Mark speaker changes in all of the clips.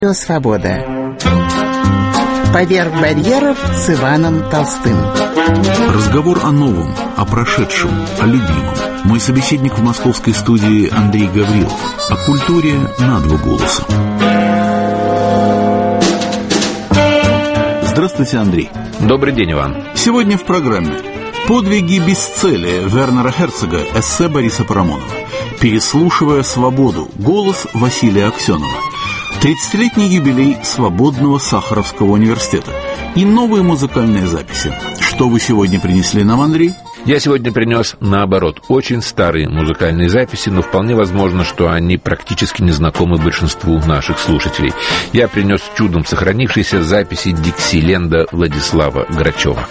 Speaker 1: Свобода. Поверх барьеров с Иваном Толстым.
Speaker 2: Разговор о новом, о прошедшем, о любимом. Мой собеседник в московской студии Андрей Гаврилов. О культуре на два голоса. Здравствуйте, Андрей.
Speaker 3: Добрый день, Иван.
Speaker 2: Сегодня в программе «Подвиги бесцелия» Вернера Херцога, эссе Бориса Парамонова. «Переслушивая свободу», голос Василия Аксенова. 30-летний юбилей Свободного Сахаровского университета и новые музыкальные записи. Что вы сегодня принесли нам, Андрей?
Speaker 3: Я сегодня принес, наоборот, очень старые музыкальные записи, но вполне возможно, что они практически не знакомы большинству наших слушателей. Я принес чудом сохранившиеся записи Диксиленда Владислава Грачева.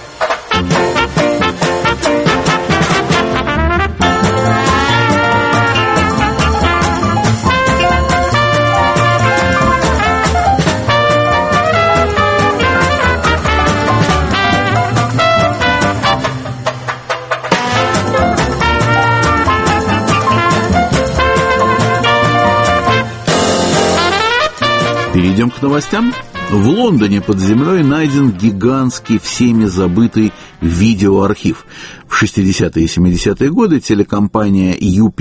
Speaker 2: Перейдем к новостям. В Лондоне под землей найден гигантский, всеми забытый видеоархив. В 60-е и 70-е годы телекомпания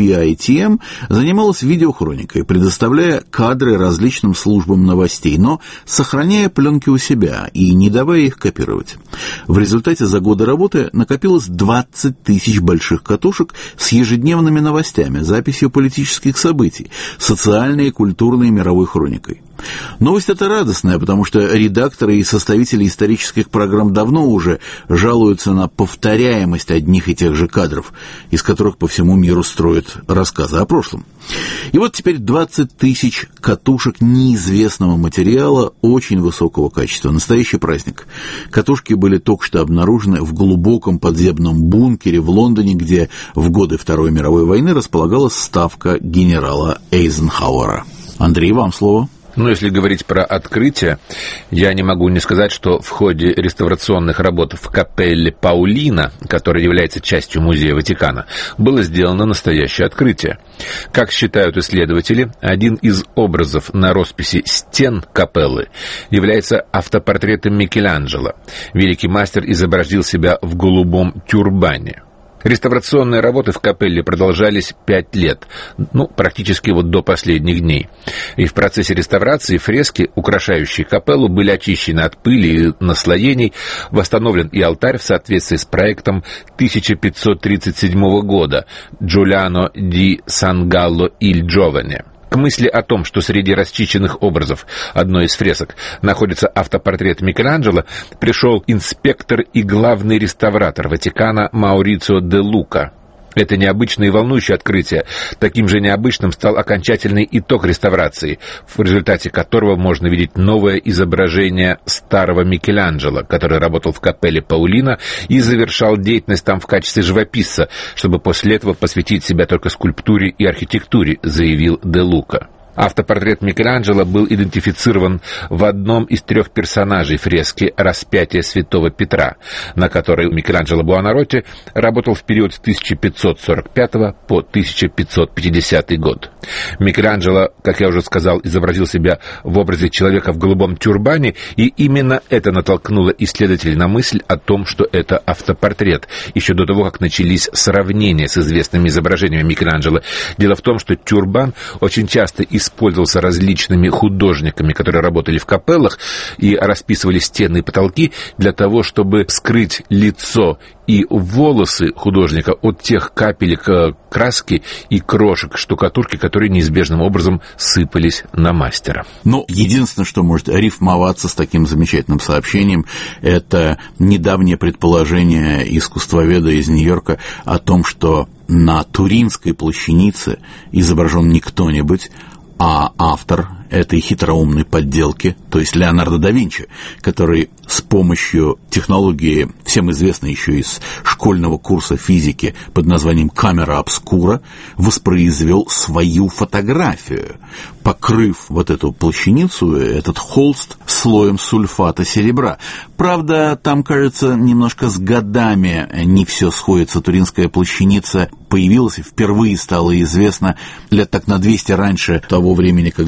Speaker 2: UPITM занималась видеохроникой, предоставляя кадры различным службам новостей, но сохраняя пленки у себя и не давая их копировать. В результате за годы работы накопилось 20 тысяч больших катушек с ежедневными новостями, записью политических событий, социальной и культурной мировой хроникой. Новость эта радостная, потому что редакторы и составители исторических программ давно уже жалуются на повторяемость одних и тех же кадров, из которых по всему миру строят рассказы о прошлом. И вот теперь 20 тысяч катушек неизвестного материала очень высокого качества. Настоящий праздник. Катушки были только что обнаружены в глубоком подземном бункере в Лондоне, где в годы Второй мировой войны располагалась ставка генерала Эйзенхауэра. Андрей, вам слово.
Speaker 3: Если говорить про открытие, я не могу не сказать, что в ходе реставрационных работ в капелле Паулина, которая является частью музея Ватикана, было сделано настоящее открытие. Как считают исследователи, один из образов на росписи стен капеллы является автопортретом Микеланджело. Великий мастер изобразил себя в голубом тюрбане. Реставрационные работы в капелле продолжались 5 лет, практически до последних дней. И в процессе реставрации фрески, украшающие капеллу, были очищены от пыли и наслоений, восстановлен и алтарь в соответствии с проектом 1537 года Джулиано ди Сан-Галло иль Джоване. К мысли о том, что среди расчищенных образов одной из фресок находится автопортрет Микеланджело, пришел инспектор и главный реставратор Ватикана Маурицио де Лука. Это необычное и волнующее открытие. Таким же необычным стал окончательный итог реставрации, в результате которого можно видеть новое изображение старого Микеланджело, который работал в капелле Паулина и завершал деятельность там в качестве живописца, чтобы после этого посвятить себя только скульптуре и архитектуре, заявил де Лука. Автопортрет Микеланджело был идентифицирован в одном из 3 персонажей фрески «Распятие святого Петра», на которой Микеланджело Буонаротти работал в период с 1545 по 1550 год. Микеланджело, как я уже сказал, изобразил себя в образе человека в голубом тюрбане, и именно это натолкнуло исследователей на мысль о том, что это автопортрет, еще до того, как начались сравнения с известными изображениями Микеланджело. Дело в том, что тюрбан очень часто использовался различными художниками, которые работали в капеллах и расписывали стены и потолки для того, чтобы скрыть лицо и волосы художника от тех капелек краски и крошек штукатурки, которые неизбежным образом сыпались на мастера.
Speaker 2: Единственное, что может рифмоваться с таким замечательным сообщением, это недавнее предположение искусствоведа из Нью-Йорка о том, что на Туринской плащанице изображен не кто-нибудь, а автор этой хитроумной подделки, то есть Леонардо да Винчи, который с помощью технологии, всем известной еще из школьного курса физики под названием камера обскура, воспроизвел свою фотографию, покрыв вот эту плащаницу, этот холст слоем сульфата серебра. Правда, там, кажется, немножко с годами не все сходится. Туринская плащаница появилась и впервые стала известна лет так на 200 раньше того времени, когда жил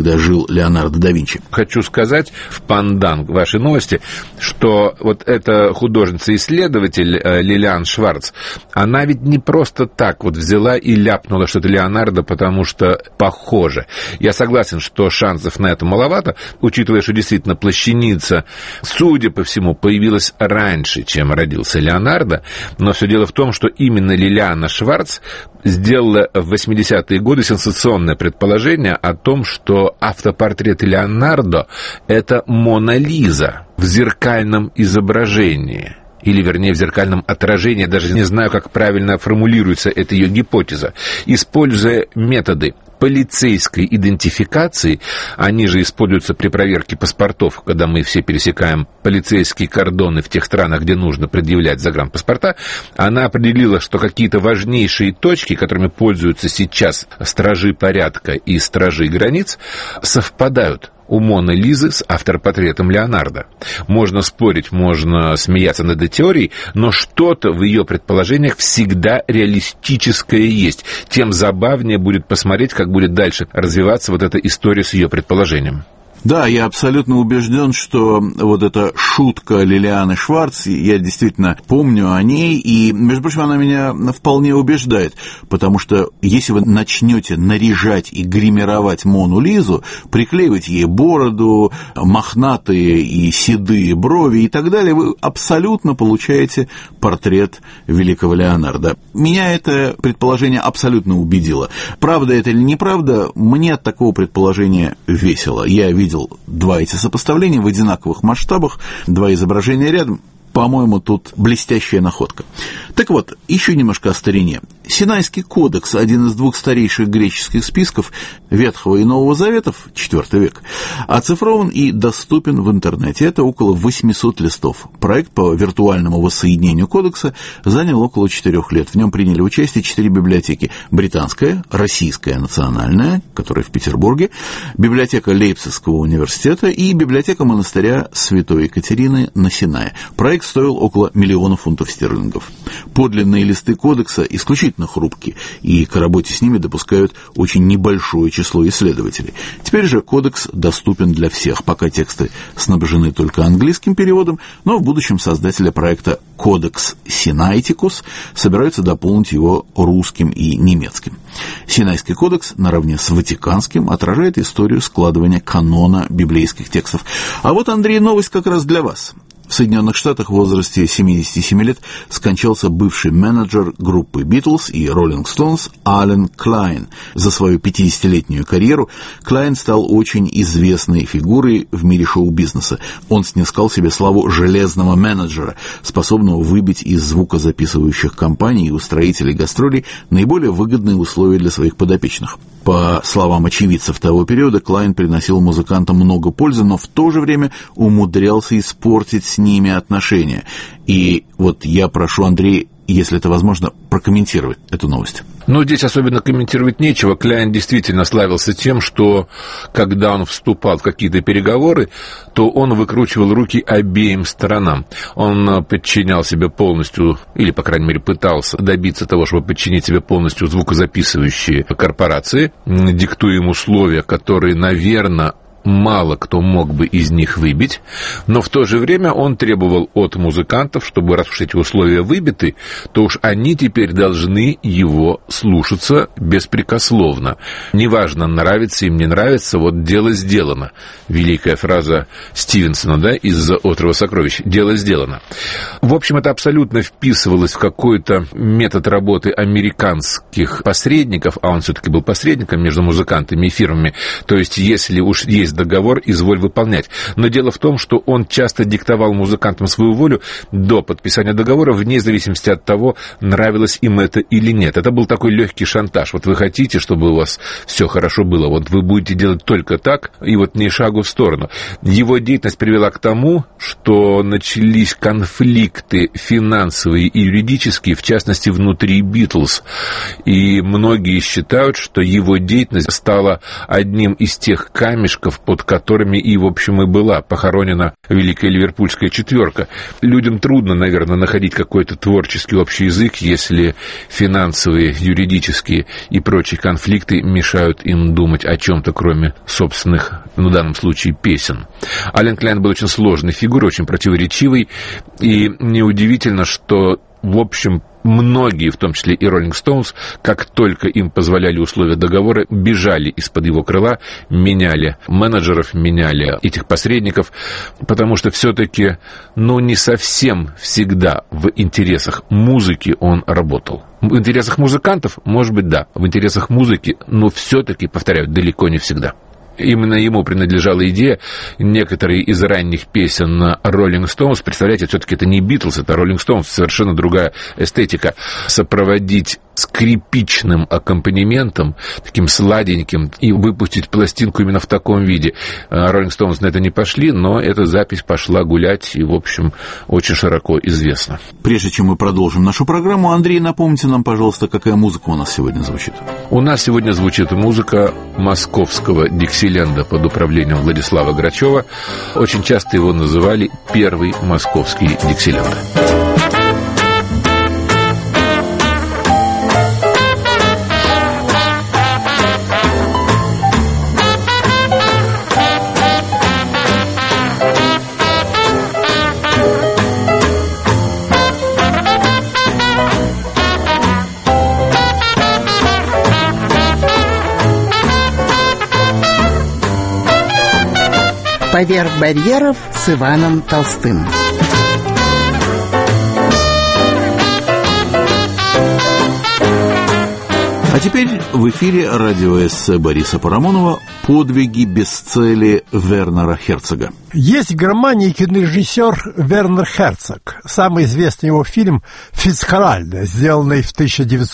Speaker 2: Леонардо да Винчи.
Speaker 3: Хочу сказать в пандан вашей новости, что вот эта художница-исследователь Лилиан Шварц, она ведь не просто так вот взяла и ляпнула что-то Леонардо, потому что похоже. Я согласен, что шансов на это маловато, учитывая, что действительно плащаница, судя по всему, появилась раньше, чем родился Леонардо, но все дело в том, что именно Лилиана Шварц сделала в 80-е годы сенсационное предположение о том, что автопортрет Леонардо — это Мона Лиза в зеркальном изображении. Или, вернее, в зеркальном отражении, даже не знаю, как правильно формулируется эта ее гипотеза. Используя методы полицейской идентификации, они же используются при проверке паспортов, когда мы все пересекаем полицейские кордоны в тех странах, где нужно предъявлять загранпаспорта, она определила, что какие-то важнейшие точки, которыми пользуются сейчас стражи порядка и стражи границ, совпадают у Моны Лизы с автопортретом Леонардо. Можно спорить, можно смеяться над этой теорией, но что-то в ее предположениях всегда реалистическое есть. Тем забавнее будет посмотреть, как будет дальше развиваться вот эта история с ее предположением.
Speaker 2: Да, я абсолютно убежден, что вот эта шутка Лилианы Шварц, я действительно помню о ней, и, между прочим, она меня вполне убеждает, потому что если вы начнете наряжать и гримировать Мону Лизу, приклеивать ей бороду, мохнатые и седые брови и так далее, вы абсолютно получаете портрет великого Леонардо. Меня это предположение абсолютно убедило. Правда это или неправда, мне от такого предположения весело. Я видел два эти сопоставления в одинаковых масштабах, два изображения рядом. По-моему, тут блестящая находка. Так вот, еще немножко о старине. Синайский кодекс, один из двух старейших греческих списков Ветхого и Нового Заветов, IV век, оцифрован и доступен в интернете. Это около 800 листов. Проект по виртуальному воссоединению кодекса занял около 4 лет. В нем приняли участие 4 библиотеки. Британская, Российская национальная, которая в Петербурге, библиотека Лейпцигского университета и библиотека монастыря Святой Екатерины на Синае. Проект стоил около 1 миллиона фунтов стерлингов. Подлинные листы кодекса исключительно хрупкие, и к работе с ними допускают очень небольшое число исследователей. Теперь же кодекс доступен для всех, пока тексты снабжены только английским переводом, но в будущем создатели проекта Codex Sinaiticus собираются дополнить его русским и немецким. Синайский кодекс, наравне с Ватиканским, отражает историю складывания канона библейских текстов. А вот, Андрей, новость как раз для вас. В Соединенных Штатах в возрасте 77 лет скончался бывший менеджер группы Beatles и Rolling Stones Ален Клайн. За свою 50-летнюю карьеру Клайн стал очень известной фигурой в мире шоу-бизнеса. Он снискал себе славу железного менеджера, способного выбить из звукозаписывающих компаний и устроителей гастролей наиболее выгодные условия для своих подопечных. По словам очевидцев того периода, Клайн приносил музыкантам много пользы, но в то же время умудрялся испортить с ними отношения. И вот я прошу, Андрей, если это возможно, прокомментировать эту новость.
Speaker 3: Ну, здесь особенно комментировать нечего. Клайн действительно славился тем, что когда он вступал в какие-то переговоры, то он выкручивал руки обеим сторонам. Он подчинял себе полностью, или, по крайней мере, пытался добиться того, чтобы подчинить себе полностью звукозаписывающие корпорации, диктуя им условия, которые, наверное, мало кто мог бы из них выбить, но в то же время он требовал от музыкантов, чтобы раз уж эти условия выбиты, то уж они теперь должны его слушаться беспрекословно. Неважно, нравится им, не нравится, вот дело сделано. Великая фраза Стивенсона, да, из «Острова сокровищ». Дело сделано. В общем, это абсолютно вписывалось в какой-то метод работы американских посредников, а он все-таки был посредником между музыкантами и фирмами, то есть если уж есть договор, изволь выполнять. Но дело в том, что он часто диктовал музыкантам свою волю до подписания договора, вне зависимости от того, нравилось им это или нет. Это был такой легкий шантаж. Вот вы хотите, чтобы у вас все хорошо было, вот вы будете делать только так, и вот ни шагу в сторону. Его деятельность привела к тому, что начались конфликты финансовые и юридические, в частности, внутри Битлз. И многие считают, что его деятельность стала одним из тех камешков, под которыми и, в общем, и была похоронена великая ливерпульская четверка. Людям трудно, наверное, находить какой-то творческий общий язык, если финансовые, юридические и прочие конфликты мешают им думать о чем-то, кроме собственных, в данном случае, песен. Ален Кляйн был очень сложной фигурой, очень противоречивой, и неудивительно, что, в общем, многие, в том числе и Rolling Stones, как только им позволяли условия договора, бежали из-под его крыла, меняли менеджеров, меняли этих посредников, потому что все-таки, не совсем всегда в интересах музыки он работал. В интересах музыкантов, может быть, да, в интересах музыки, но все-таки, повторяю, далеко не всегда. Именно ему принадлежала идея. Некоторые из ранних песен Rolling Stones, представляете, все-таки это не Битлз, это Rolling Stones, совершенно другая эстетика. Сопроводить скрипичным аккомпанементом, таким сладеньким, и выпустить пластинку именно в таком виде. Rolling Stones на это не пошли, но эта запись пошла гулять и, в общем, очень широко известна.
Speaker 2: Прежде чем мы продолжим нашу программу, Андрей, напомните нам, пожалуйста, какая музыка у нас сегодня звучит.
Speaker 3: У нас сегодня звучит музыка московского Диксиленда под управлением Владислава Грачева. Очень часто его называли первый московский Диксиленд.
Speaker 1: «Поверх барьеров» с Иваном Толстым.
Speaker 2: А теперь в эфире радиоэссе Бориса Парамонова «Подвиги без цели» Вернера Херцога.
Speaker 4: Есть в Германии кинорежиссер Вернер Херцог. Самый известный его фильм «Фицхаральда», сделанный в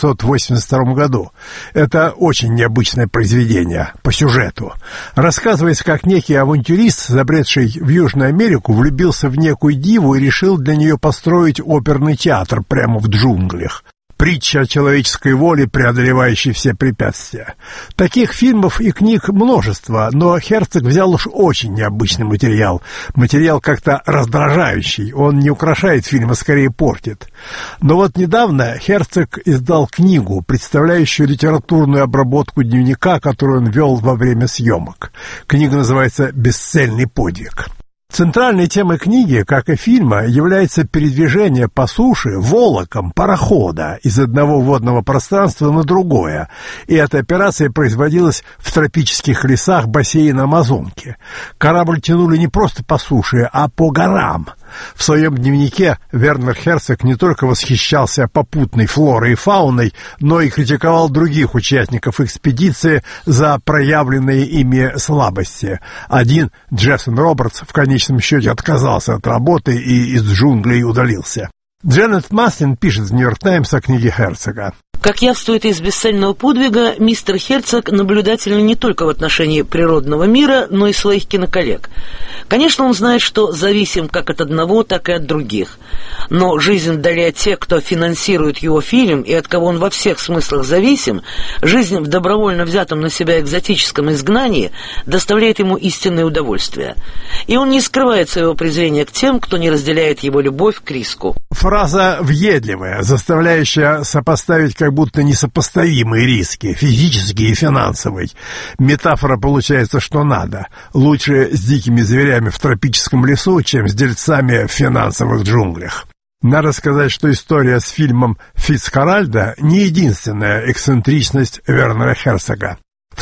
Speaker 4: 1982 году. Это очень необычное произведение по сюжету. Рассказывается, как некий авантюрист, забредший в Южную Америку, влюбился в некую диву и решил для нее построить оперный театр прямо в джунглях. Притча о человеческой воле, преодолевающей все препятствия. Таких фильмов и книг множество, но Херцог взял уж очень необычный материал. Материал как-то раздражающий. Он не украшает фильм, а скорее портит. Но вот недавно Херцог издал книгу, представляющую литературную обработку дневника, которую он вел во время съемок. Книга называется «Бесцельный подвиг». Центральной темой книги, как и фильма, является передвижение по суше волоком парохода из одного водного пространства на другое, и эта операция производилась в тропических лесах бассейна Амазонки. Корабль тянули не просто по суше, а по горам. В своем дневнике Вернер Херцог не только восхищался попутной флорой и фауной, но и критиковал других участников экспедиции за проявленные ими слабости. Один, Джейсон Робертс, в конечном счете отказался от работы и из джунглей удалился. Дженнет Маслин пишет в «Нью-Йорк Таймс» о книге Херцога.
Speaker 5: Как явствует из «Бесцельного подвига», мистер Херцог наблюдателен не только в отношении природного мира, но и своих киноколлег. Конечно, он знает, что зависим как от одного, так и от других. Но жизнь вдали от тех, кто финансирует его фильм и от кого он во всех смыслах зависим, жизнь в добровольно взятом на себя экзотическом изгнании доставляет ему истинное удовольствие. И он не скрывает своего презрения к тем, кто не разделяет его любовь к риску.
Speaker 4: Фраза въедливая, заставляющая сопоставить как будто несопоставимые риски, физические и финансовые. Метафора получается, что надо. Лучше с дикими зверями в тропическом лесу, чем с дельцами в финансовых джунглях. Надо сказать, что история с фильмом «Фицхаральда» не единственная эксцентричность Вернера Херцога. В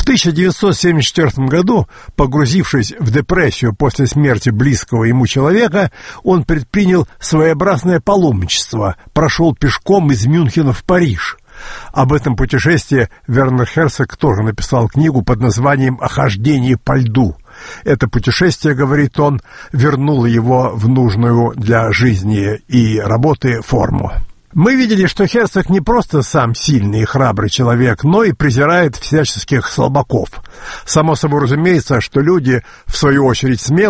Speaker 4: 1974 году, погрузившись в депрессию после смерти близкого ему человека, он предпринял своеобразное паломничество, прошел пешком из Мюнхена в Париж. Об этом путешествии Вернер Херцог тоже написал книгу под названием «О хождении по льду». Это путешествие, говорит он, вернуло его в нужную для жизни и работы форму. Мы видели, что Херцог не просто сам сильный и храбрый человек, но и презирает всяческих слабаков. Само собой разумеется, что люди, в свою очередь смелые,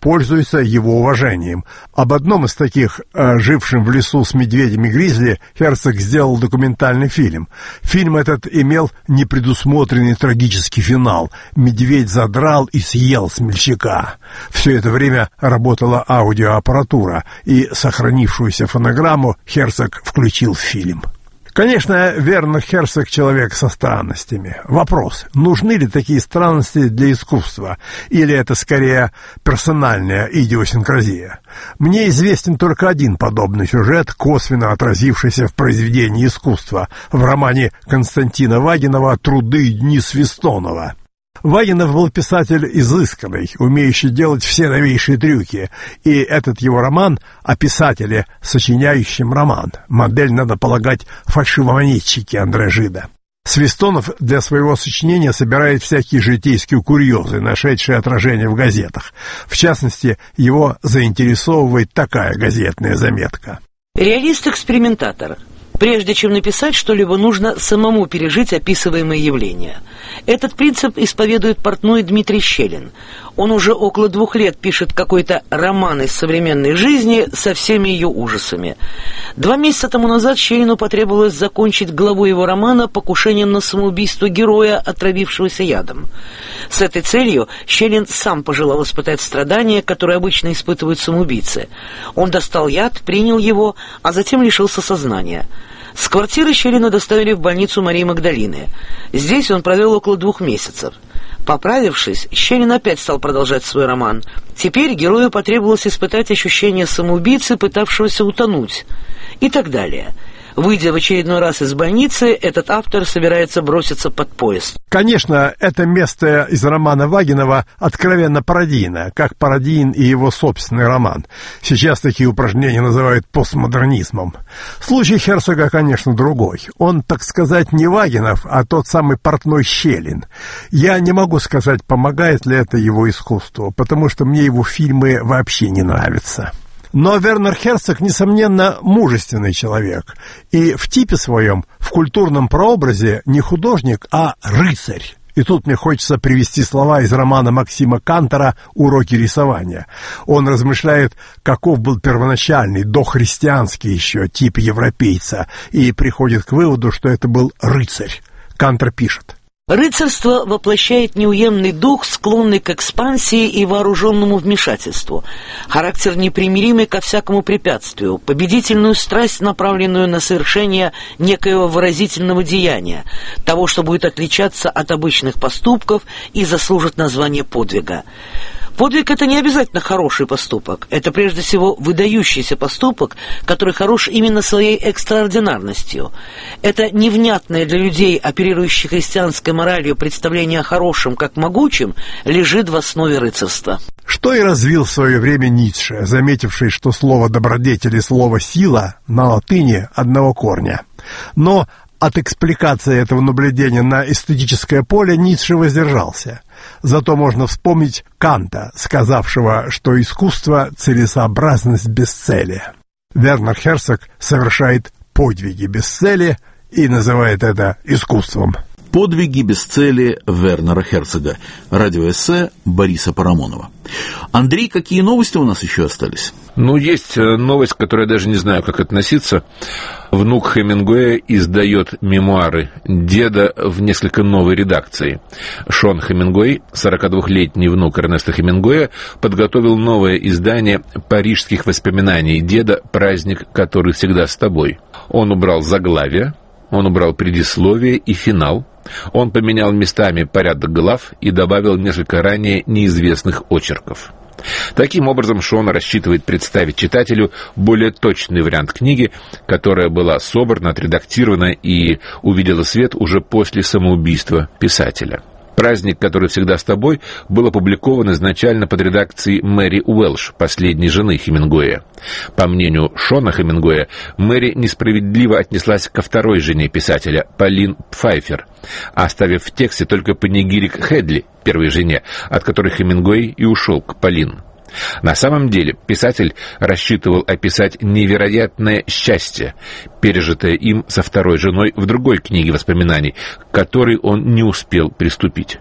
Speaker 4: пользуются его уважением. Об одном из таких, жившем в лесу с медведями-гризли, Херцог сделал документальный фильм. Фильм этот имел непредусмотренный трагический финал. Медведь задрал и съел смельчака. Все это время работала аудиоаппаратура, и сохранившуюся фонограмму Херцог включил в фильм. Конечно, Вернер Херцог — человек со странностями. Вопрос, нужны ли такие странности для искусства, или это скорее персональная идиосинкразия? Мне известен только один подобный сюжет, косвенно отразившийся в произведении искусства, в романе Константина Вагинова «Труды дни Свистонова». Вагинов был писатель изысканный, умеющий делать все новейшие трюки, и этот его роман о писателе, сочиняющем роман. Модель, надо полагать, фальшивомонетчики Андре Жида. Свистонов для своего сочинения собирает всякие житейские курьезы, нашедшие отражение в газетах. В частности, его заинтересовывает такая газетная заметка.
Speaker 5: Реалист-экспериментатор. Прежде чем написать что-либо, нужно самому пережить описываемое явление. Этот принцип исповедует портной Дмитрий Щелин. Он уже около 2 лет пишет какой-то роман из современной жизни со всеми ее ужасами. 2 месяца тому назад Щелину потребовалось закончить главу его романа покушением на самоубийство героя, отравившегося ядом. С этой целью Щелин сам пожелал испытать страдания, которые обычно испытывают самоубийцы. Он достал яд, принял его, а затем лишился сознания. С квартиры Щелина доставили в больницу Марии Магдалины. Здесь он провел около 2 месяцев. Поправившись, Щелин опять стал продолжать свой роман. Теперь герою потребовалось испытать ощущение самоубийцы, пытавшегося утонуть, и так далее. Выйдя в очередной раз из больницы, этот автор собирается броситься под поезд.
Speaker 4: Конечно, это место из романа Вагинова откровенно пародийно, как пародиен и его собственный роман. Сейчас такие упражнения называют постмодернизмом. Случай Херцога, конечно, другой. Он, так сказать, не Вагинов, а тот самый портной Щелин. Я не могу сказать, помогает ли это его искусству, потому что мне его фильмы вообще не нравятся. Но Вернер Херцог, несомненно, мужественный человек. И в типе своем, в культурном прообразе, не художник, а рыцарь. И тут мне хочется привести слова из романа Максима Кантора «Уроки рисования». Он размышляет, каков был первоначальный, дохристианский еще тип европейца, и приходит к выводу, что это был рыцарь. Кантор пишет:
Speaker 5: Рыцарство воплощает неуемный дух, склонный к экспансии и вооруженному вмешательству, характер непримиримый ко всякому препятствию, победительную страсть, направленную на совершение некоего выразительного деяния, того, что будет отличаться от обычных поступков и заслужит название подвига. Подвиг — это не обязательно хороший поступок. Это прежде всего выдающийся поступок, который хорош именно своей экстраординарностью. Это невнятное для людей, оперирующих христианской моралью, представление о хорошем как могучем, лежит в основе рыцарства.
Speaker 4: Что и развил в свое время Ницше, заметивший, что слово «добродетель» и слово «сила» на латыни одного корня. Но от экспликации этого наблюдения на эстетическое поле Ницше воздержался. Зато можно вспомнить Канта, сказавшего, что искусство — целесообразность без цели. Вернер Херцог совершает подвиги без цели и называет это искусством.
Speaker 2: «Подвиги без цели» Вернера Херцога. Радиоэссе Бориса Парамонова. Андрей, какие новости у нас еще остались?
Speaker 3: Есть новость, к которой я даже не знаю, как относиться. Внук Хемингуэя издает мемуары деда в несколько новой редакции. Шон Хемингуэй, 42-летний внук Эрнеста Хемингуэя, подготовил новое издание парижских воспоминаний деда «Праздник, который всегда с тобой». Он убрал заглавие, он убрал предисловие и финал. Он поменял местами порядок глав и добавил несколько ранее неизвестных очерков. Таким образом, Шон рассчитывает представить читателю более точный вариант книги, которая была собрана, отредактирована и увидела свет уже после самоубийства писателя. «Праздник, который всегда с тобой», был опубликован изначально под редакцией Мэри Уэлш, последней жены Хемингуэя. По мнению Шона Хемингуэя, Мэри несправедливо отнеслась ко второй жене писателя, Полин Пфайфер, оставив в тексте только панигирик Хедли, первой жене, от которой Хемингуэй и ушел к Полин. На самом деле писатель рассчитывал описать невероятное счастье, пережитое им со второй женой в другой книге воспоминаний, к которой он не успел приступить.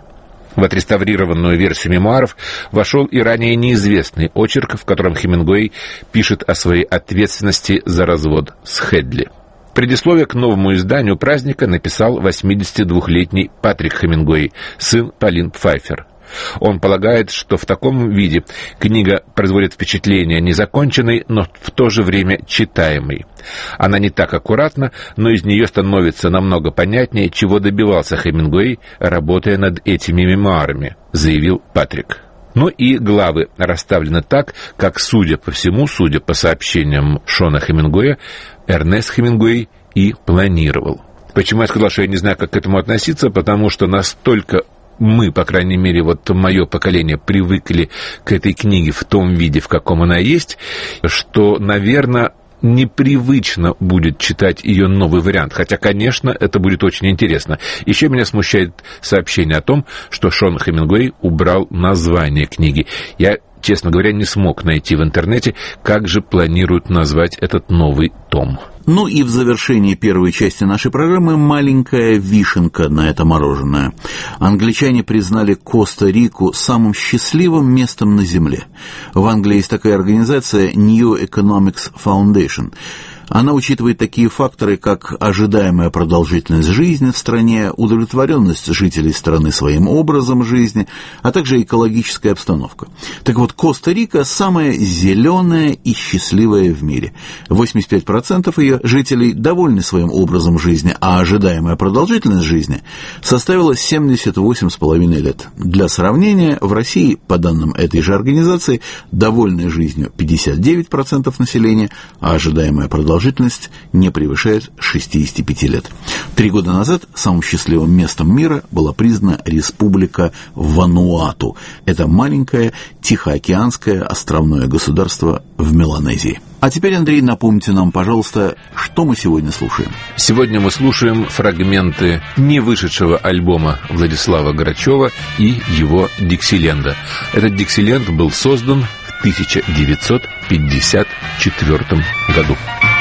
Speaker 3: В отреставрированную версию мемуаров вошел и ранее неизвестный очерк, в котором Хемингуэй пишет о своей ответственности за развод с Хедли. Предисловие к новому изданию праздника написал 82-летний Патрик Хемингуэй, сын Полин Пфайфер. Он полагает, что в таком виде книга производит впечатление незаконченной, но в то же время читаемой. Она не так аккуратна, но из нее становится намного понятнее, чего добивался Хемингуэй, работая над этими мемуарами, заявил Патрик. Ну и главы расставлены так, как, судя по всему, судя по сообщениям Шона Хемингуэя, Эрнест Хемингуэй и планировал. Почему я сказал, что я не знаю, как к этому относиться? Потому что настолько мы, по крайней мере, вот мое поколение, привыкли к этой книге в том виде, в каком она есть, что, наверное, непривычно будет читать ее новый вариант. Хотя, конечно, это будет очень интересно. Еще меня смущает сообщение о том, что Шон Хемингуэй убрал название книги. Я, честно говоря, не смог найти в интернете, как же планируют назвать этот новый том.
Speaker 2: Ну и в завершении первой части нашей программы маленькая вишенка на это мороженое. Англичане признали Коста-Рику самым счастливым местом на Земле. В Англии есть такая организация New Economics Foundation. Она учитывает такие факторы, как ожидаемая продолжительность жизни в стране, удовлетворенность жителей страны своим образом жизни, а также экологическая обстановка. Так вот, Коста-Рика самая зеленая и счастливая в мире. 85% ее жителей довольны своим образом жизни, а ожидаемая продолжительность жизни составила 78,5 лет. Для сравнения, в России, по данным этой же организации, довольны жизнью 59% населения, а ожидаемая продолжительность не превышает 65 лет. 3 года назад самым счастливым местом мира была признана Республика Вануату. Это маленькое тихоокеанское островное государство в Меланезии. А теперь, Андрей, напомните нам, пожалуйста, что мы сегодня слушаем.
Speaker 3: Сегодня мы слушаем фрагменты не вышедшего альбома Владислава Грачева и его «Диксиленда». Этот «Диксиленд» был создан в 1954 году.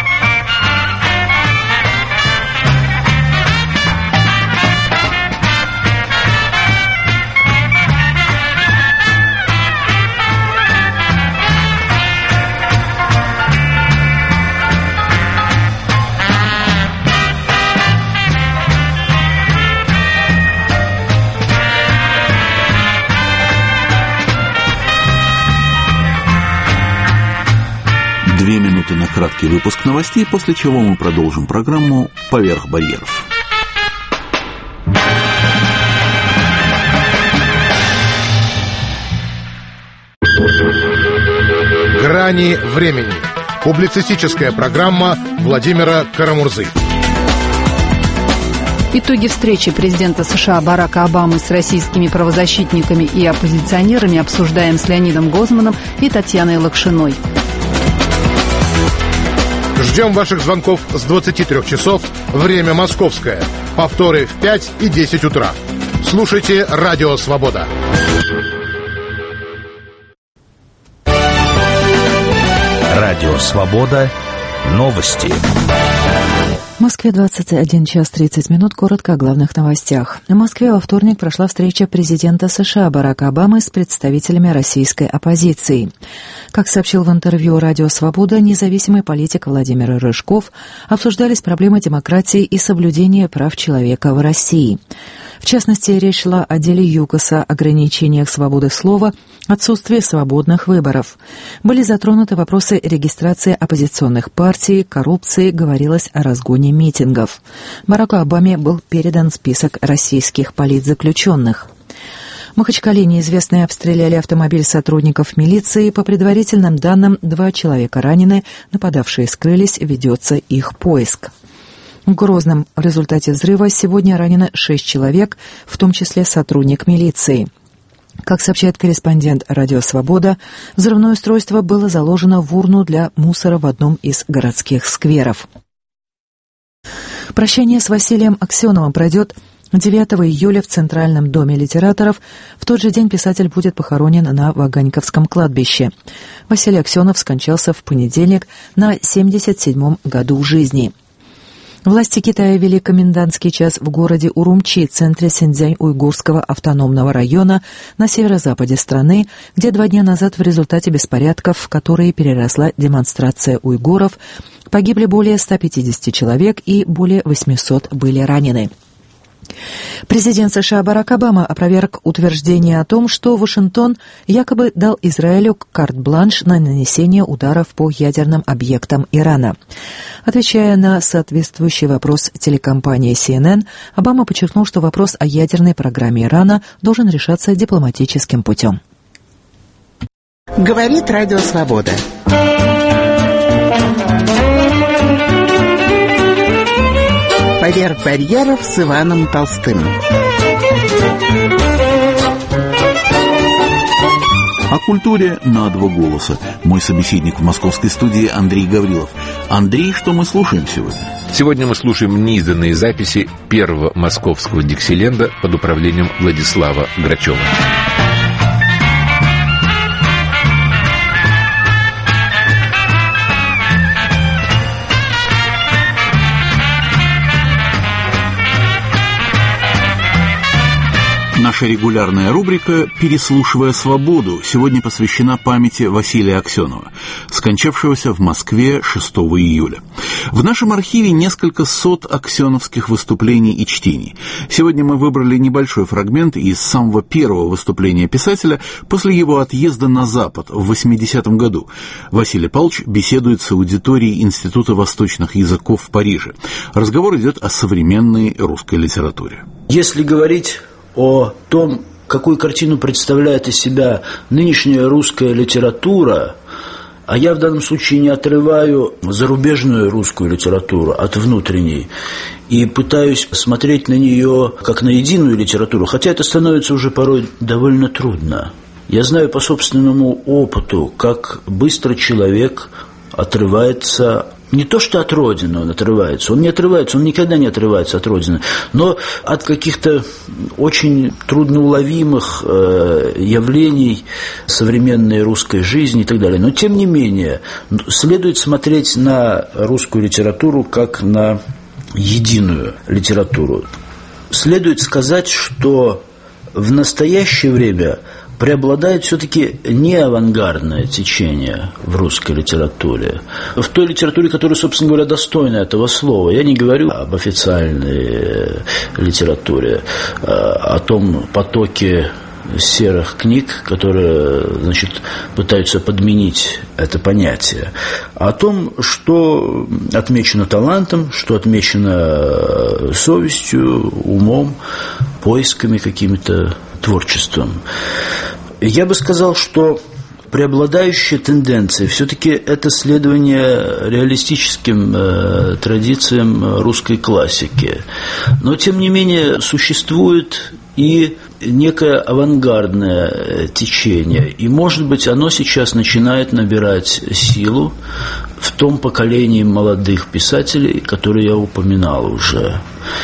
Speaker 2: На краткий выпуск новостей, после чего мы продолжим программу «Поверх барьеров».
Speaker 6: «Грани времени». Публицистическая программа Владимира Карамурзы.
Speaker 7: Итоги встречи президента США Барака Обамы с российскими правозащитниками и оппозиционерами обсуждаем с Леонидом Гозманом и Татьяной Лакшиной.
Speaker 6: Ждем ваших звонков с 23 часов, время московское. Повторы в 5 и 10 утра. Слушайте «Радио Свобода».
Speaker 8: Радио Свобода. Новости.
Speaker 9: В Москве 21 час 30 минут. Коротко о главных новостях. В Москве во вторник прошла встреча президента США Барака Обамы с представителями российской оппозиции. Как сообщил в интервью «Радио Свобода» независимый политик Владимир Рыжков, обсуждались проблемы демократии и соблюдения прав человека в России. В частности, речь шла о деле ЮКОСа, ограничениях свободы слова, отсутствии свободных выборов. Были затронуты вопросы регистрации оппозиционных партий, коррупции, говорилось о разгоне митингов. Бараку Обаме был передан список российских политзаключенных. В Махачкале неизвестные обстреляли автомобиль сотрудников милиции. По предварительным данным, 2 человека ранены, нападавшие скрылись, ведется их поиск. В Грозном в результате взрыва сегодня ранено 6 человек, в том числе сотрудник милиции. Как сообщает корреспондент «Радио Свобода», взрывное устройство было заложено в урну для мусора в одном из городских скверов. Прощание с Василием Аксеновым пройдет 9 июля в Центральном доме литераторов. В тот же день писатель будет похоронен на Ваганьковском кладбище. Василий Аксенов скончался в понедельник на 77-м году жизни. Власти Китая ввели комендантский час в городе Урумчи, центре Синьцзянь-Уйгурского автономного района на северо-западе страны, где 2 дня назад в результате беспорядков, в которые переросла демонстрация уйгуров, погибли более 150 человек и более 800 были ранены. Президент США Барак Обама опроверг утверждение о том, что Вашингтон якобы дал Израилю карт-бланш на нанесение ударов по ядерным объектам Ирана. Отвечая на соответствующий вопрос телекомпании CNN, Обама подчеркнул, что вопрос о ядерной программе Ирана должен решаться дипломатическим путем.
Speaker 1: Говорит Радио Свобода. Поверх барьеров с Иваном Толстым.
Speaker 2: О культуре на 2 голоса. Мой собеседник в московской студии Андрей Гаврилов. Андрей, что мы слушаем сегодня?
Speaker 3: Сегодня мы слушаем неизданные записи первого московского диксиленда под управлением Владислава Грачева.
Speaker 2: Наша регулярная рубрика «Переслушивая свободу» сегодня посвящена памяти Василия Аксенова, скончавшегося в Москве 6 июля. В нашем архиве несколько сот аксеновских выступлений и чтений. Сегодня мы выбрали небольшой фрагмент из самого первого выступления писателя после его отъезда на Запад в 80-м году. Василий Павлович беседует с аудиторией Института восточных языков в Париже. Разговор идет о современной русской литературе.
Speaker 10: Если говорить о том, какую картину представляет из себя нынешняя русская литература, а я в данном случае не отрываю зарубежную русскую литературу от внутренней и пытаюсь смотреть на нее как на единую литературу, хотя это становится уже порой довольно трудно. Я знаю по собственному опыту, как быстро человек отрывается. Не то, что от Родины он отрывается, он не отрывается, он никогда не отрывается от Родины, но от каких-то очень трудноуловимых явлений современной русской жизни и так далее. Но, тем не менее, следует смотреть на русскую литературу как на единую литературу. Следует сказать, что в настоящее время преобладает все-таки не авангардное течение в русской литературе. В той литературе, которая, собственно говоря, достойна этого слова. Я не говорю об официальной литературе, о том потоке серых книг, которые, значит, пытаются подменить это понятие, а о том, что отмечено талантом, что отмечено совестью, умом, поисками какими-то, творчеством. Я бы сказал, что преобладающая тенденция все-таки это следование реалистическим традициям русской классики. Но, тем не менее, существует и некое авангардное течение. И, может быть, оно сейчас начинает набирать силу в том поколении молодых писателей, которые я упоминал уже.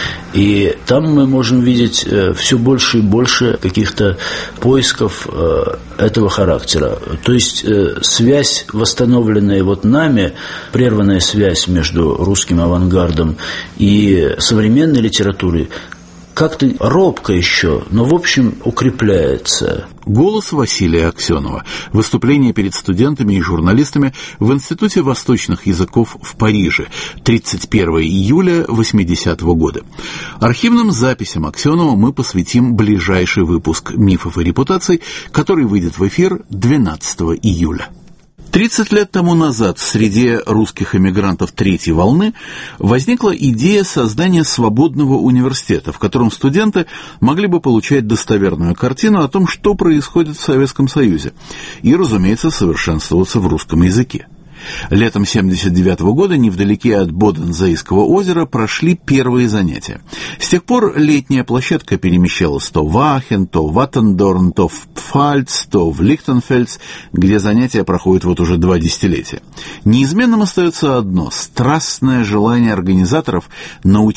Speaker 10: И там мы можем видеть все больше и больше каких-то поисков этого характера. То есть связь, восстановленная вот нами, прерванная связь между русским авангардом и современной литературой, как-то робко еще, но, в общем, укрепляется.
Speaker 2: Голос Василия Аксенова. Выступление перед студентами и журналистами в Институте восточных языков в Париже. 31 июля 80-го года. Архивным записям Аксенова мы посвятим ближайший выпуск «Мифов и репутаций», который выйдет в эфир 12 июля. 30 лет тому назад в среде русских эмигрантов третьей волны возникла идея создания свободного университета, в котором студенты могли бы получать достоверную картину о том, что происходит в Советском Союзе, и, разумеется, совершенствоваться в русском языке. Летом 1979 года невдалеке от Бодензейского озера прошли первые занятия. С тех пор летняя площадка перемещалась то в Ахен, то в Аттендорн, то в Пфальц, то в Лихтенфельдс, где занятия проходят вот уже 2 десятилетия. Неизменным остается одно – страстное желание организаторов научить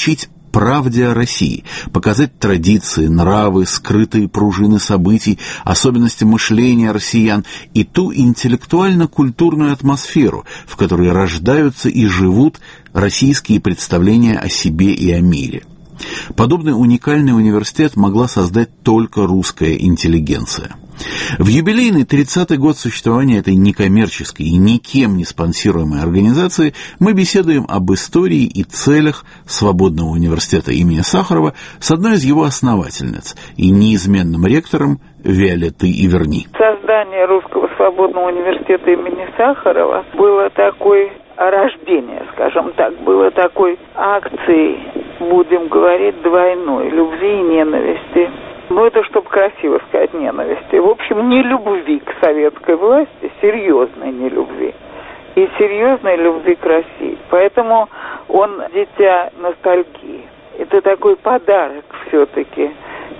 Speaker 2: правде о России, показать традиции, нравы, скрытые пружины событий, особенности мышления россиян и ту интеллектуально-культурную атмосферу, в которой рождаются и живут российские представления о себе и о мире. Подобный уникальный университет могла создать только русская интеллигенция. В юбилейный 30-й год существования этой некоммерческой и никем не спонсируемой организации мы беседуем об истории и целях Свободного университета имени Сахарова с одной из его основательниц и неизменным ректором Виолеттой Иверни.
Speaker 11: Создание Русского Свободного университета имени Сахарова было такой рождение, скажем так, было такой акцией, будем говорить, двойной, любви и ненависти. Ну, это чтобы красиво сказать, ненависти. В общем, не любви к советской власти, серьезной нелюбви. И серьезной любви к России. Поэтому он дитя ностальгии. Это такой подарок все-таки,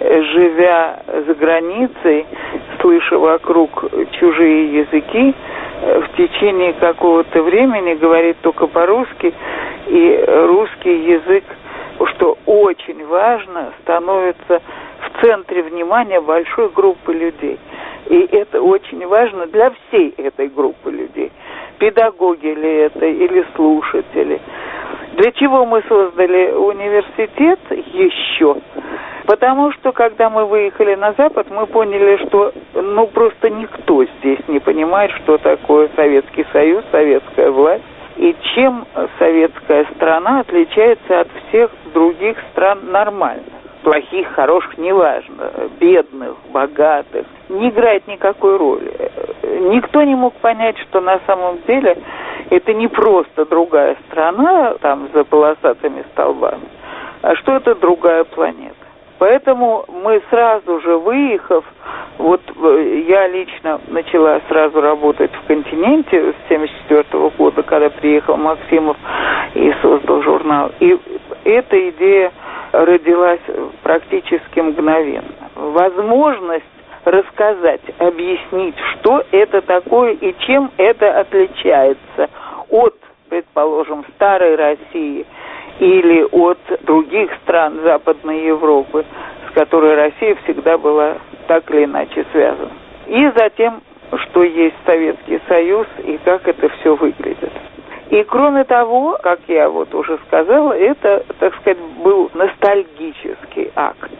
Speaker 11: живя за границей, слыша вокруг чужие языки, в течение какого-то времени говорит только по-русски, и русский язык, что очень важно, становится в центре внимания большой группы людей. И это очень важно для всей этой группы людей. Педагоги ли это или слушатели. Для чего мы создали университет еще? Потому что, когда мы выехали на Запад, мы поняли, что просто никто здесь не понимает, что такое Советский Союз, советская власть, и чем советская страна отличается от всех других стран нормальных. Плохих, хороших, неважно, бедных, богатых, не играет никакой роли. Никто не мог понять, что на самом деле это не просто другая страна, там, за полосатыми столбами, а что это другая планета. Поэтому мы сразу же, выехав, вот я лично начала сразу работать в «Континенте» с 1974 года, когда приехал Максимов и создал журнал. И эта идея родилась практически мгновенно. Возможность рассказать, объяснить, что это такое и чем это отличается от, предположим, старой России или от других стран Западной Европы, с которой Россия всегда была так или иначе связана. И затем, что есть Советский Союз и как это все выглядит. И кроме того, как я вот уже сказала, это, так сказать, был ностальгический акт.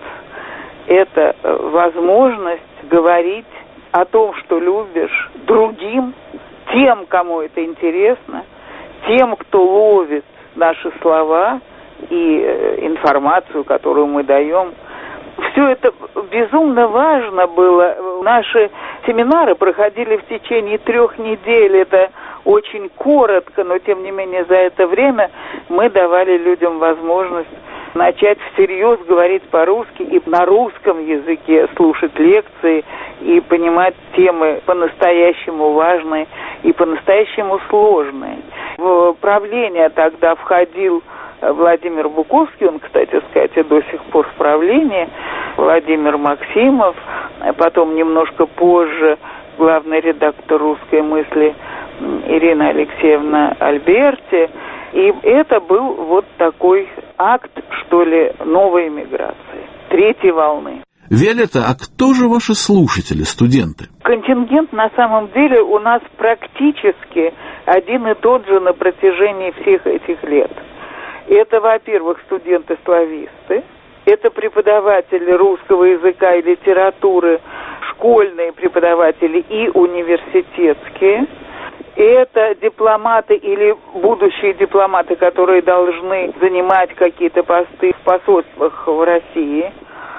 Speaker 11: Это возможность говорить о том, что любишь, другим, тем, кому это интересно, тем, кто ловит наши слова и информацию, которую мы даем. Все это безумно важно было. Наши семинары проходили в течение 3 недель. Это очень коротко, но тем не менее за это время мы давали людям возможность начать всерьез говорить по-русски и на русском языке слушать лекции и понимать темы по-настоящему важные и по-настоящему сложные. В правление тогда входил Владимир Буковский, он, кстати сказать, и до сих пор в правлении, Владимир Максимов, потом немножко позже главный редактор «Русской мысли» Ирина Алексеевна Альберти. И это был вот такой акт, что ли, новой эмиграции, 3-й волны.
Speaker 2: Виолетта, а кто же ваши слушатели, студенты?
Speaker 11: Контингент на самом деле у нас практически один и тот же на протяжении всех этих лет. Это, во-первых, студенты-слависты, это преподаватели русского языка и литературы, школьные преподаватели и университетские. Это дипломаты или будущие дипломаты, которые должны занимать какие-то посты в посольствах в России.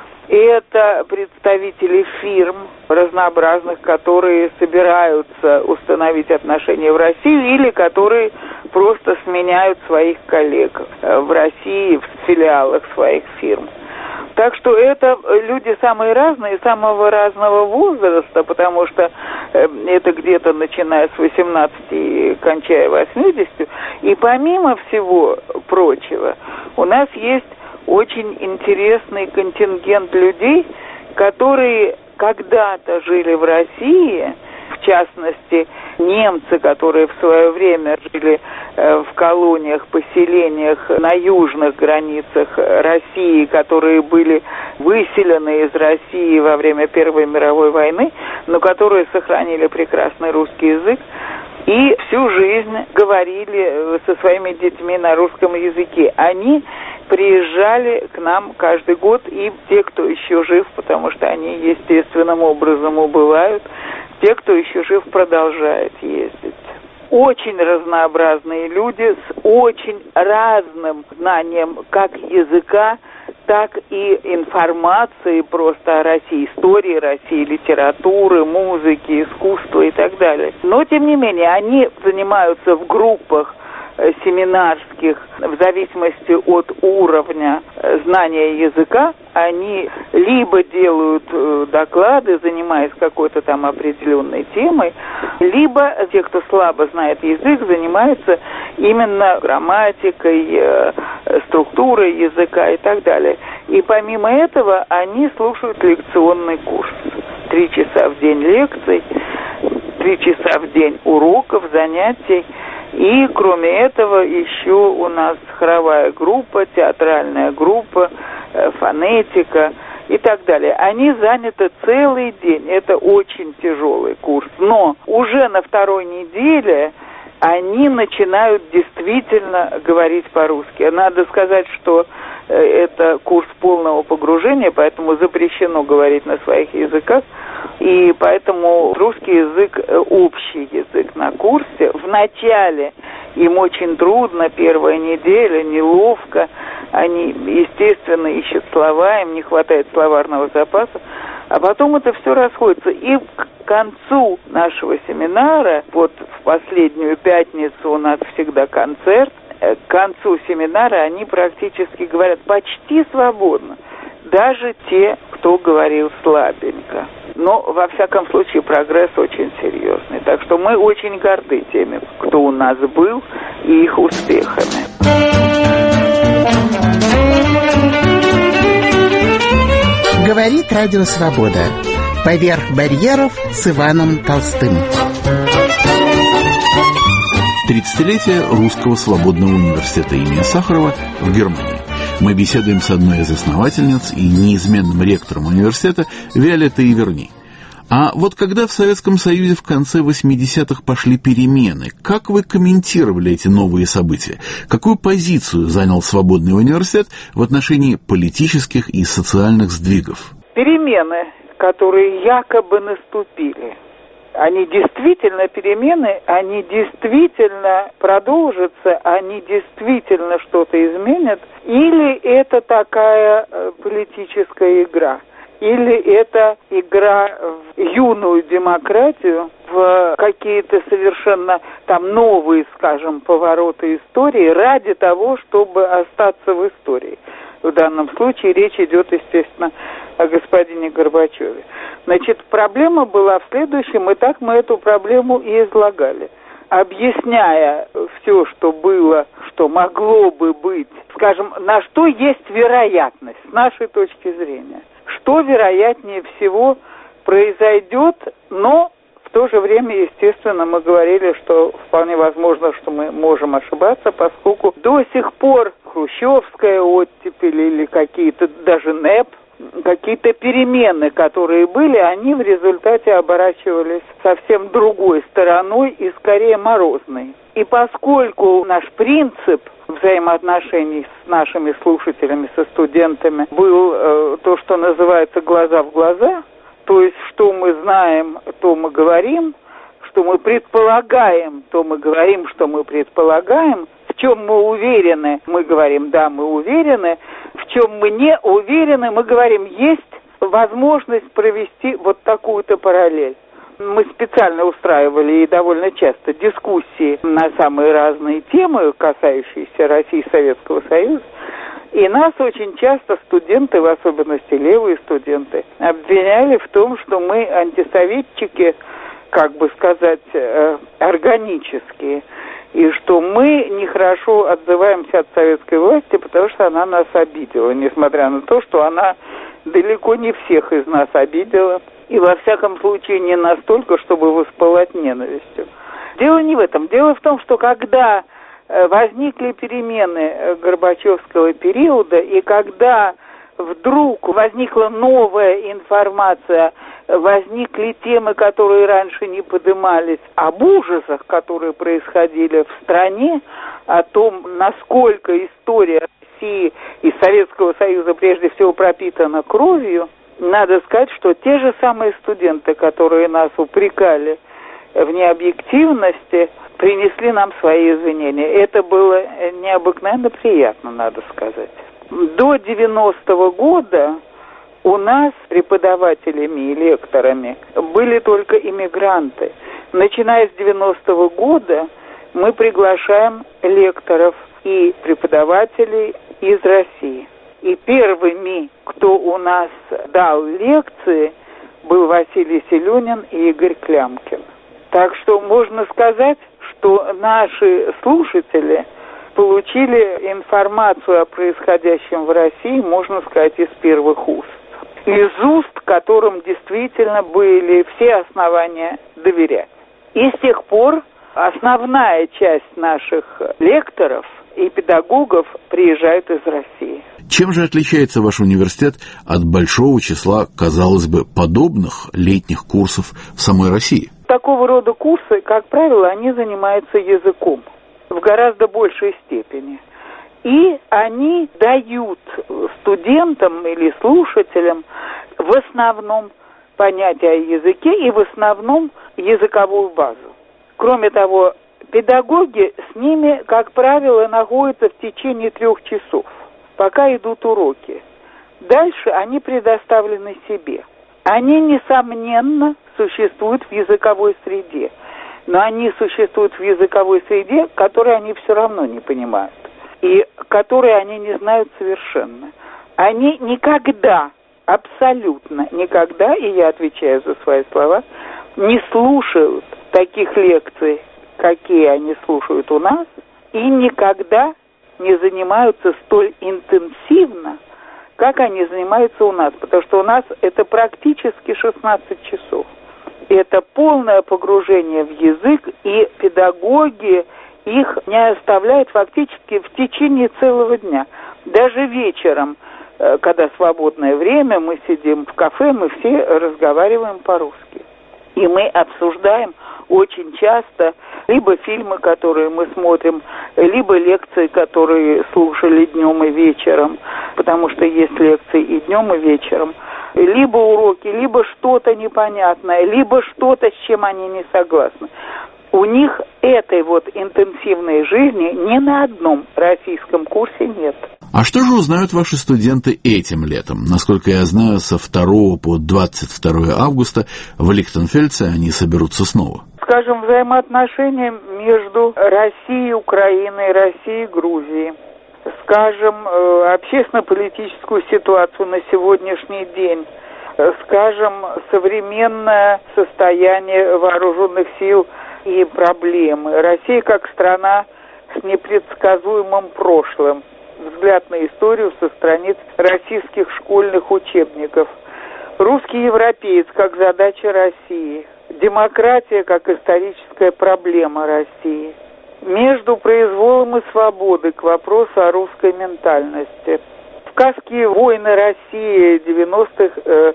Speaker 11: Это представители фирм разнообразных, которые собираются установить отношения в России или которые просто сменяют своих коллег в России, в филиалах своих фирм. Так что это люди самые разные, самого разного возраста, потому что это где-то начиная с 18 и кончая 80. И помимо всего прочего, у нас есть очень интересный контингент людей, которые когда-то жили в России в частности, немцы, которые в свое время жили в колониях, поселениях на южных границах России, которые были выселены из России во время Первой мировой войны, но которые сохранили прекрасный русский язык и всю жизнь говорили со своими детьми на русском языке. Они приезжали к нам каждый год, и те, кто еще жив, потому что они естественным образом убывают, те, кто еще жив, продолжают ездить. Очень разнообразные люди с очень разным знанием как языка, так и информации просто о России, истории России, литературы, музыки, искусства и так далее. Но, тем не менее, они занимаются в группах семинарских, в зависимости от уровня знания языка, они либо делают доклады, занимаясь какой-то там определенной темой, либо те, кто слабо знает язык, занимаются именно грамматикой, структурой языка и так далее. И помимо этого они слушают лекционный курс. 3 часа в день лекций, 3 часа в день уроков, занятий. И кроме этого еще у нас хоровая группа, театральная группа, фонетика и так далее. Они заняты целый день. Это очень тяжелый курс. Но уже на 2-й неделе они начинают действительно говорить по-русски. Надо сказать, что это курс полного погружения, поэтому запрещено говорить на своих языках. И поэтому русский язык – общий язык на курсе. Вначале им очень трудно, 1-я неделя, неловко. Они, естественно, ищут слова, им не хватает словарного запаса. А потом это все расходится. И к концу нашего семинара, вот в последнюю пятницу у нас всегда концерт, к концу семинара они практически говорят почти свободно. Даже те, кто говорил слабенько. Но, во всяком случае, прогресс очень серьезный. Так что мы очень горды теми, кто у нас был, и их успехами.
Speaker 1: Говорит Радио Свобода. Поверх барьеров с Иваном Толстым.
Speaker 2: 30-летие Русского свободного университета имени Сахарова в Германии. Мы беседуем с одной из основательниц и неизменным ректором университета Виолеттой Иверни. А вот когда в Советском Союзе в конце 80-х пошли перемены, как вы комментировали эти новые события? Какую позицию занял Свободный университет в отношении политических и социальных сдвигов?
Speaker 11: Перемены, которые якобы наступили, они действительно перемены, они действительно продолжатся, они действительно что-то изменят, или это такая политическая игра? Или это игра в юную демократию, в какие-то совершенно там новые, скажем, повороты истории ради того, чтобы остаться в истории. В данном случае речь идет, естественно, о господине Горбачеве. Значит, проблема была в следующем, и так мы эту проблему и излагали. Объясняя все, что было, что могло бы быть, скажем, на что есть вероятность с нашей точки зрения. Что вероятнее всего произойдет, но в то же время, естественно, мы говорили, что вполне возможно, что мы можем ошибаться, поскольку до сих пор хрущевская оттепель или какие-то даже НЭП, какие-то перемены, которые были, они в результате оборачивались совсем другой стороной и скорее морозной. И поскольку наш принцип взаимоотношений с нашими слушателями, со студентами, был то, что называется глаза в глаза, то есть что мы знаем, то мы говорим, что мы предполагаем, то мы говорим, что мы предполагаем, в чем мы уверены, мы говорим, да, мы уверены, в чем мы не уверены, мы говорим, есть возможность провести вот такую-то параллель. Мы специально устраивали и довольно часто дискуссии на самые разные темы, касающиеся России и Советского Союза. И нас очень часто студенты, в особенности левые студенты, обвиняли в том, что мы антисоветчики, как бы сказать, органические, и что мы нехорошо отзываемся от советской власти, потому что она нас обидела, несмотря на то, что она далеко не всех из нас обидела. И во всяком случае не настолько, чтобы воспылать ненавистью. Дело не в этом. Дело в том, что когда возникли перемены Горбачевского периода, и когда вдруг возникла новая информация, возникли темы, которые раньше не поднимались, об ужасах, которые происходили в стране, о том, насколько история России и Советского Союза прежде всего пропитана кровью, надо сказать, что те же самые студенты, которые нас упрекали в необъективности, принесли нам свои извинения. Это было необыкновенно приятно, надо сказать. До 90-го года у нас преподавателями и лекторами были только иммигранты. Начиная с 90-го года мы приглашаем лекторов и преподавателей из России. И первыми, кто у нас дал лекции, был Василий Селюнин и Игорь Клямкин. Так что можно сказать, что наши слушатели получили информацию о происходящем в России, можно сказать, из первых уст. Из уст, которым действительно были все основания доверять. И с тех пор основная часть наших лекторов и педагогов приезжают из России.
Speaker 2: Чем же отличается ваш университет от большого числа, казалось бы, подобных летних курсов в самой России?
Speaker 11: Такого рода курсы, как правило, они занимаются языком в гораздо большей степени. И они дают студентам или слушателям в основном понятие о языке и в основном языковую базу. Кроме того, педагоги с ними, как правило, находятся в течение 3 часов, пока идут уроки. Дальше они предоставлены себе. Они, несомненно, существуют в языковой среде, но они существуют в языковой среде, которую они все равно не понимают, и которой они не знают совершенно. Они никогда, абсолютно никогда, и я отвечаю за свои слова, не слушают таких лекций, какие они слушают у нас, и никогда не занимаются столь интенсивно, как они занимаются у нас, потому что у нас это практически 16 часов. Это полное погружение в язык, и педагоги их не оставляют фактически в течение целого дня. Даже вечером, когда свободное время, мы сидим в кафе, мы все разговариваем по-русски. И мы обсуждаем очень часто либо фильмы, которые мы смотрим, либо лекции, которые слушали днем и вечером, потому что есть лекции и днем, и вечером, либо уроки, либо что-то непонятное, либо что-то, с чем они не согласны. У них этой вот интенсивной жизни ни на одном российском курсе нет.
Speaker 2: А что же узнают ваши студенты этим летом? Насколько я знаю, со 2 по 22 августа в Лихтенфельде они соберутся снова.
Speaker 11: Скажем, взаимоотношения между Россией и Украиной, Россией и Грузией. Скажем, общественно-политическую ситуацию на сегодняшний день. Скажем, современное состояние вооруженных сил и проблемы. Россия как страна с непредсказуемым прошлым. Взгляд на историю со страниц российских школьных учебников. Русский европеец как задача России. Демократия как историческая проблема России. Между произволом и свободой к вопросу о русской ментальности. Сказки «Войны России» 90-х,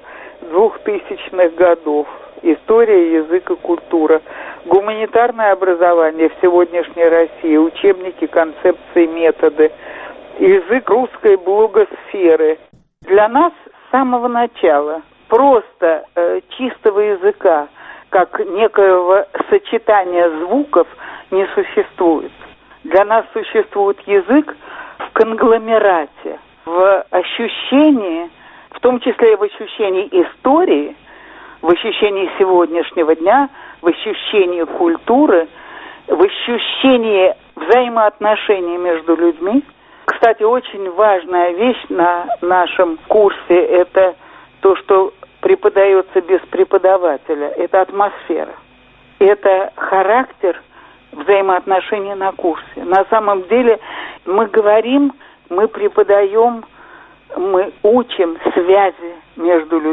Speaker 11: 2000-х годов. История, язык и культура. Гуманитарное образование в сегодняшней России. Учебники, концепции, методы. Язык русской блогосферы. Для нас с самого начала просто чистого языка, как некоего сочетания звуков, не существует. Для нас существует язык в конгломерате, в ощущении, в том числе и в ощущении истории, в ощущении сегодняшнего дня, в ощущении культуры, в ощущении взаимоотношений между людьми. Кстати, очень важная вещь на нашем курсе – это то, что преподается без преподавателя. Это атмосфера. Это характер взаимоотношений на курсе. На самом деле мы говорим, мы преподаем, мы учим связи между людьми.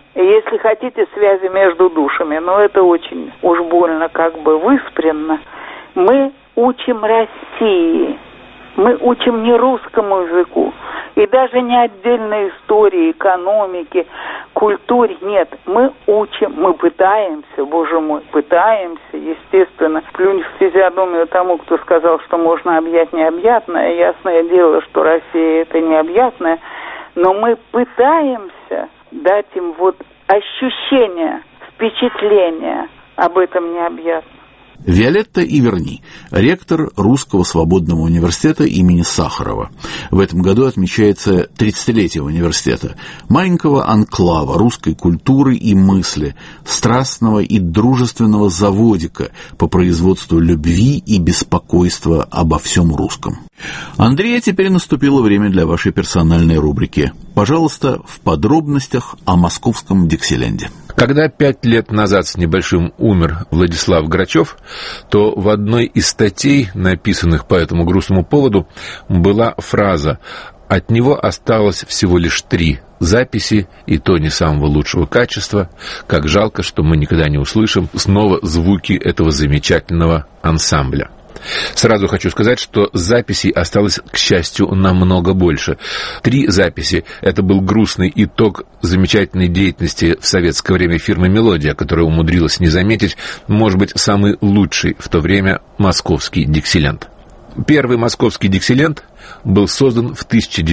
Speaker 11: если хотите, связи между душами, но это очень уж больно как бы выспренно. Мы учим России, мы учим не русскому языку, и даже не отдельной истории, экономики, культуре, нет. Мы учим, мы пытаемся, боже мой, пытаемся, естественно, плюнь в физиономию тому, кто сказал, что можно объять необъятное. Ясное дело, что Россия это необъятное, но мы пытаемся дать им вот ощущение, впечатление об этом необъятном.
Speaker 2: Виолетта Иверни, ректор Русского свободного университета имени Сахарова. В этом году отмечается 30-летие университета, маленького анклава русской культуры и мысли, страстного и дружественного заводика по производству любви и беспокойства обо всем русском. Андрей, теперь наступило время для вашей персональной рубрики. Пожалуйста, в подробностях о московском Диксиленде.
Speaker 3: Когда 5 лет назад с небольшим умер Владислав Грачев, то в одной из статей, написанных по этому грустному поводу, была фраза: «От него осталось всего лишь 3 записи, и то не самого лучшего качества. Как жалко, что мы никогда не услышим снова звуки этого замечательного ансамбля». Сразу хочу сказать, что записей осталось, к счастью, намного больше. 3 записи — это был грустный итог замечательной деятельности в советское время фирмы «Мелодия», которая умудрилась не заметить, может быть, самый лучший в то время московский диксиленд. Первый московский диксиленд был создан в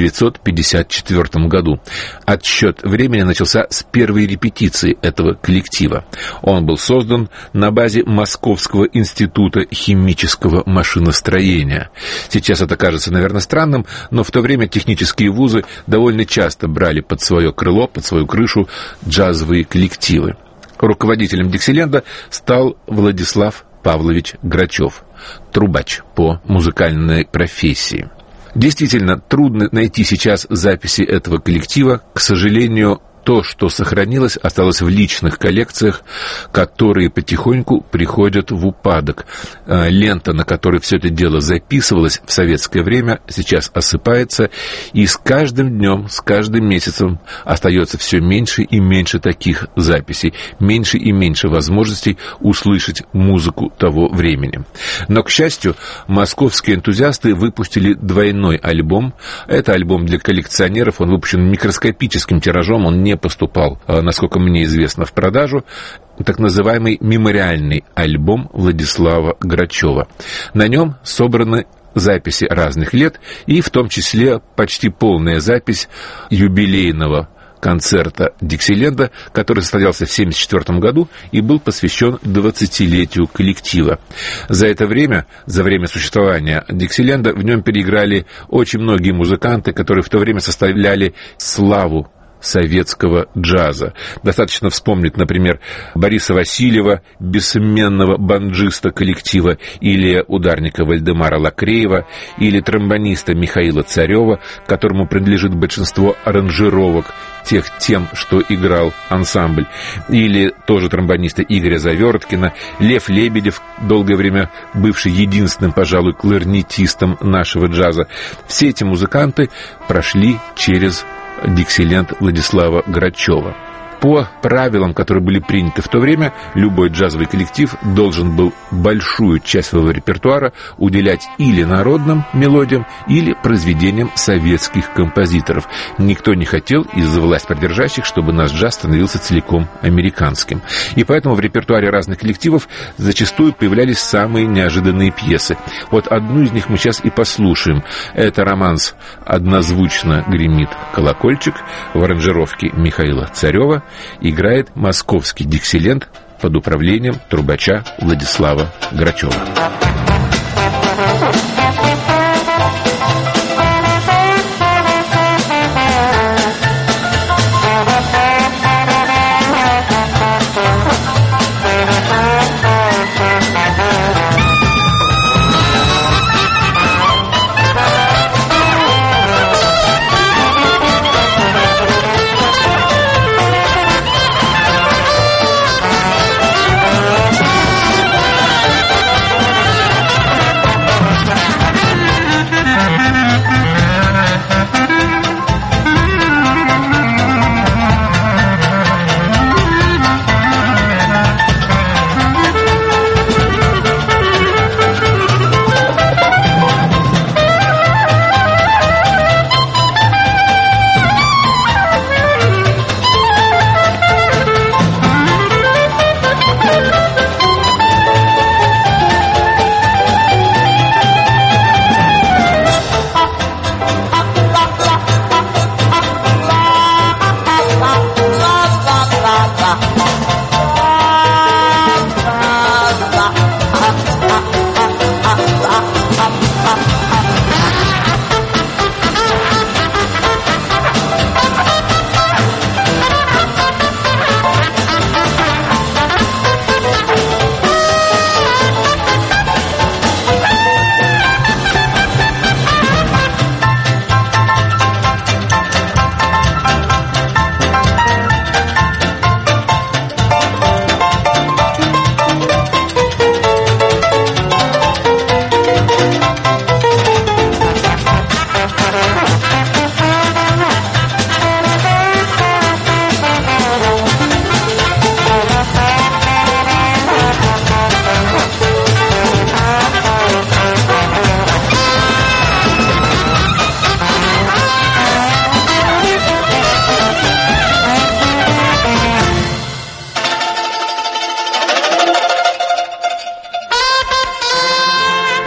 Speaker 3: 1954 году. Отсчет времени начался с первой репетиции этого коллектива. Он был создан на базе Московского института химического машиностроения. Сейчас это кажется, наверное, странным, но в то время технические вузы довольно часто брали под свое крыло, под свою крышу джазовые коллективы. Руководителем диксиленда стал Владислав Павлович Грачев, трубач по музыкальной профессии. Действительно, трудно найти сейчас записи этого коллектива. К сожалению, то, что сохранилось, осталось в личных коллекциях, которые потихоньку приходят в упадок. Лента, на которой все это дело записывалось в советское время, сейчас осыпается, и с каждым днем, с каждым месяцем остается все меньше и меньше таких записей, меньше и меньше возможностей услышать музыку того времени. Но, к счастью, московские энтузиасты выпустили двойной альбом. Это альбом для коллекционеров, он выпущен микроскопическим тиражом, он не поступал, насколько мне известно, в продажу. Так называемый мемориальный альбом Владислава Грачева. На нем собраны записи разных лет, и в том числе почти полная запись юбилейного концерта Диксиленда, который состоялся в 1974 году и был посвящен 20-летию коллектива. За это время, за время существования Диксиленда, в нем переиграли очень многие музыканты, которые в то время составляли славу советского джаза. Достаточно вспомнить, например, Бориса Васильева, бессменного банджиста коллектива, или ударника Вальдемара Лакреева, или тромбониста Михаила Царева, которому принадлежит большинство аранжировок тех тем, что играл ансамбль, или тоже тромбониста Игоря Заверткина, Лев Лебедев, долгое время бывший единственным, пожалуй, кларнетистом нашего джаза. Все эти музыканты прошли через Диксиленд Владислава Грачева. По правилам, которые были приняты в то время, любой джазовый коллектив должен был большую часть своего репертуара уделять или народным мелодиям, или произведениям советских композиторов. Никто не хотел из-за властьпридержащих, чтобы наш джаз становился целиком американским. И поэтому в репертуаре разных коллективов зачастую появлялись самые неожиданные пьесы. Вот одну из них мы сейчас и послушаем. Это романс «Однозвучно гремит колокольчик» в аранжировке Михаила Царева. Играет московский диксиленд под управлением трубача Владислава Грачева.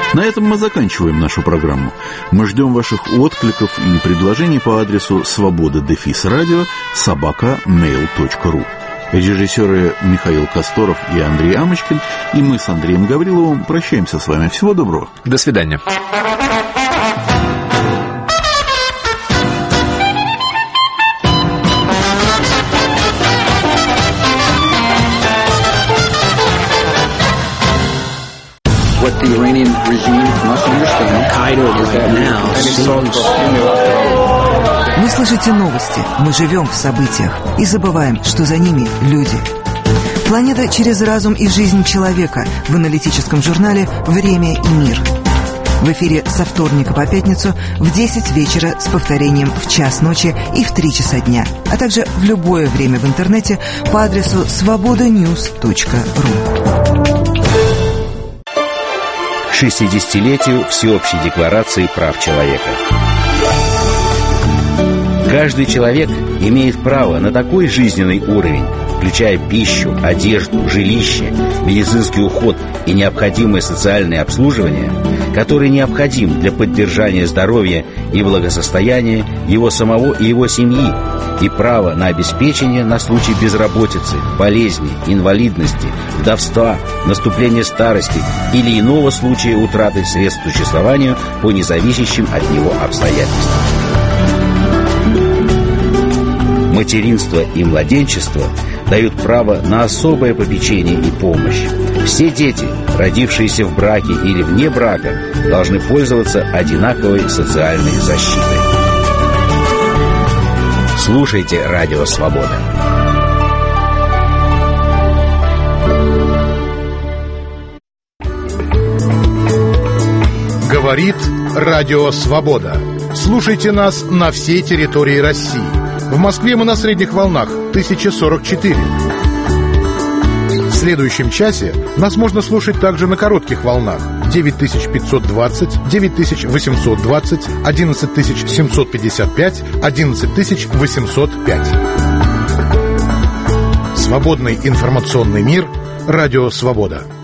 Speaker 2: На этом мы заканчиваем нашу программу. Мы ждем ваших откликов и предложений по адресу svoboda-radio@mail.ru. Режиссеры Михаил Косторов и Андрей Амочкин, и мы с Андреем Гавриловым прощаемся с вами. Всего доброго.
Speaker 3: До свидания.
Speaker 12: What the Iranian regime must understand is that now
Speaker 13: Вы слышите новости, мы живем в событиях и забываем, что за ними люди. Планета через разум и жизнь человека в аналитическом журнале «Время и мир». В эфире со вторника по пятницу в 10 вечера с повторением в час ночи и в 3 часа дня, а также в любое время в интернете по адресу svobodanews.ru.
Speaker 8: К 60-летию Всеобщей декларации прав человека. Каждый человек имеет право на такой жизненный уровень, включая пищу, одежду, жилище, медицинский уход и необходимое социальное обслуживание, который необходим для поддержания здоровья и благосостояния его самого и его семьи, и право на обеспечение на случай безработицы, болезни, инвалидности, вдовства, наступления старости или иного случая утраты средств к существованию по независящим от него обстоятельствам. Материнство и младенчество дают право на особое попечение и помощь. Все дети, родившиеся в браке или вне брака, должны пользоваться одинаковой социальной защитой. Слушайте «Радио Свобода».
Speaker 6: Говорит Радио Свобода. Слушайте нас на всей территории России. В Москве мы на средних волнах 1044. В следующем часе нас можно слушать также на коротких волнах 9520, 9820, 11755, 11805. Свободный информационный мир. Радио Свобода.